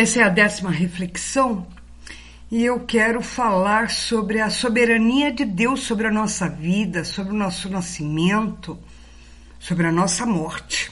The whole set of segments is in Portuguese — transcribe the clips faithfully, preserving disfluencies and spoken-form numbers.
Essa é a décima reflexão e eu quero falar sobre a soberania de Deus sobre a nossa vida, sobre o nosso nascimento, sobre a nossa morte.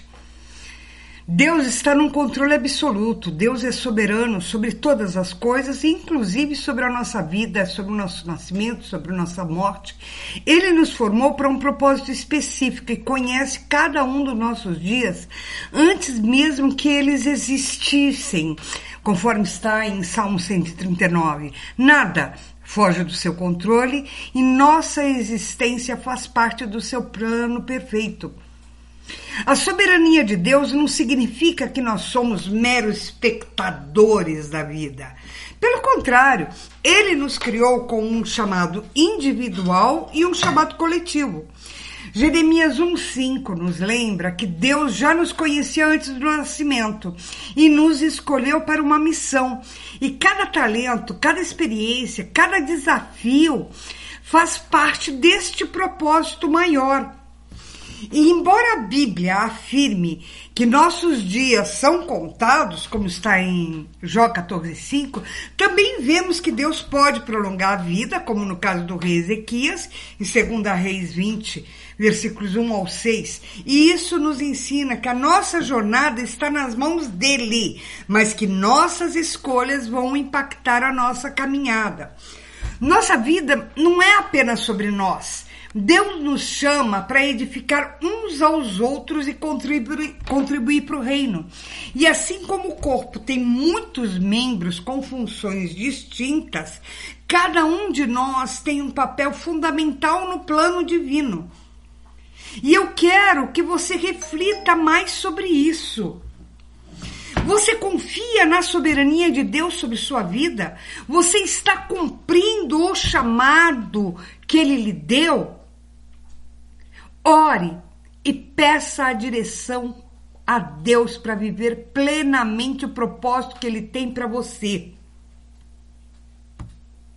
Deus está num controle absoluto, Deus é soberano sobre todas as coisas, inclusive sobre a nossa vida, sobre o nosso nascimento, sobre a nossa morte. Ele nos formou para um propósito específico e conhece cada um dos nossos dias antes mesmo que eles existissem, conforme está em Salmo cento e trinta e nove. Nada foge do seu controle e nossa existência faz parte do seu plano perfeito. A soberania de Deus não significa que nós somos meros espectadores da vida. Pelo contrário, Ele nos criou com um chamado individual e um chamado coletivo. Jeremias um, cinco nos lembra que Deus já nos conhecia antes do nascimento e nos escolheu para uma missão. E cada talento, cada experiência, cada desafio faz parte deste propósito maior. E embora a Bíblia afirme que nossos dias são contados, como está em Jó quatorze, cinco, também vemos que Deus pode prolongar a vida, como no caso do rei Ezequias, em segunda Reis vinte, versículos um ao seis. E isso nos ensina que a nossa jornada está nas mãos dele, mas que nossas escolhas vão impactar a nossa caminhada. Nossa vida não é apenas sobre nós. Deus nos chama para edificar uns aos outros e contribuir, contribuir para o reino. E assim como o corpo tem muitos membros com funções distintas, cada um de nós tem um papel fundamental no plano divino. E eu quero que você reflita mais sobre isso. Você confia na soberania de Deus sobre sua vida? Você está cumprindo o chamado que Ele lhe deu? Ore e peça a direção a Deus para viver plenamente o propósito que Ele tem para você.